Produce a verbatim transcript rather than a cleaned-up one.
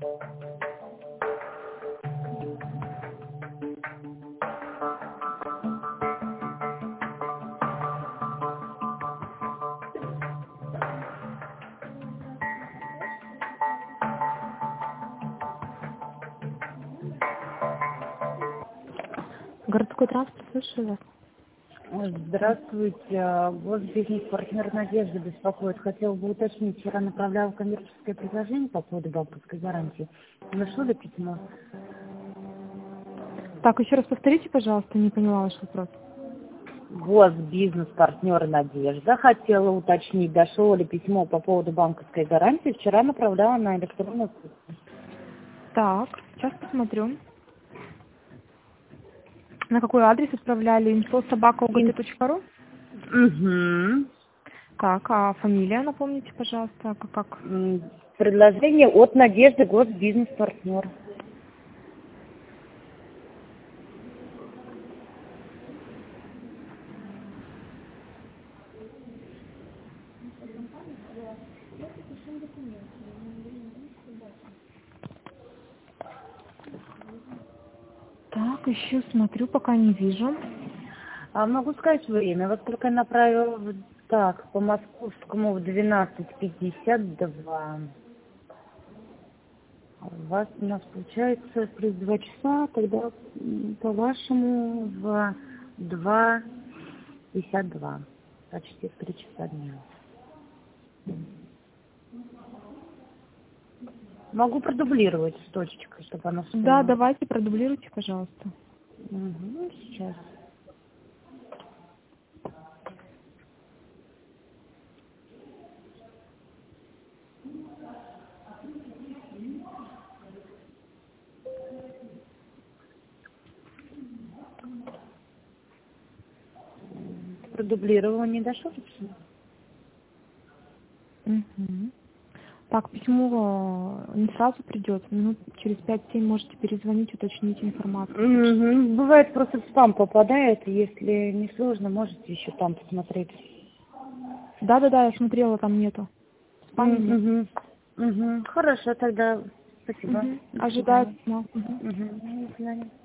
Городской транспорт, слышали вас? Здравствуйте. Вот бизнес-партнер Надежда беспокоит. Хотела бы уточнить, вчера направляла коммерческое предложение по поводу банковской гарантии. Нашло ли письмо? Так, еще раз повторите, пожалуйста, не поняла ваш вопрос. Госбизнес-партнер Надежда. Хотела уточнить, дошло ли письмо по поводу банковской гарантии. Вчера направляла на электронную почту. Так, сейчас посмотрю. На какой адрес отправляли? инфо собака о гэ тэ точка ру? Угу. Так, а фамилия, напомните, пожалуйста, как? как? Предложение от Надежды, госбизнес-партнер. Так, еще смотрю, пока не вижу. А могу сказать время. Вот только я направила в- так, по московскому в двенадцать пятьдесят два. А у вас у нас получается плюс два часа, тогда м, по-вашему в два пятьдесят два. Почти в три часа дня. Могу продублировать с точечкой, чтобы она Да, вспомнила. давайте, продублируйте, пожалуйста. Угу, сейчас. Продублировала, не дошло письмо? Угу. Так, письмо э, не сразу придет. Минут через пять-семь можете перезвонить, уточнить информацию. Угу. Бывает, просто в спам попадает. Если не сложно, можете еще там посмотреть. Да-да-да, я смотрела, там нету. В спаме нет. Угу. Угу. Хорошо, тогда спасибо. Угу. До Ожидаю свидания. письма. Угу. Угу. До свидания.